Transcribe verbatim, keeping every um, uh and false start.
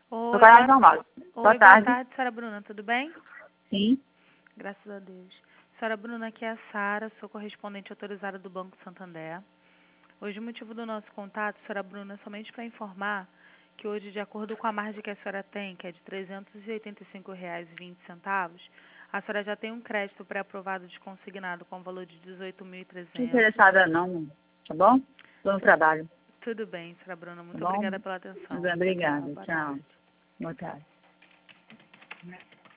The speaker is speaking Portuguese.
Oi, No canal boa, normal. oi, Boa boa tarde. tarde, senhora Bruna, tudo bem? Sim. Graças a Deus. Senhora Bruna, aqui é a Sara, sou correspondente autorizada do Banco Santander. Hoje o motivo do nosso contato, senhora Bruna, é somente para informar que hoje, de acordo com a margem que a senhora tem, que é de trezentos e oitenta e cinco reais e vinte centavos, a senhora já tem um crédito pré-aprovado desconsignado com valor de dezoito mil e Não estou trezentos. interessada não, tá bom? Estou no trabalho, Tudo bem, senhora Bruna, tá muito bom? obrigada pela atenção. Tchau, tchau, Obrigada. boa Tchau. tarde. Boa tarde.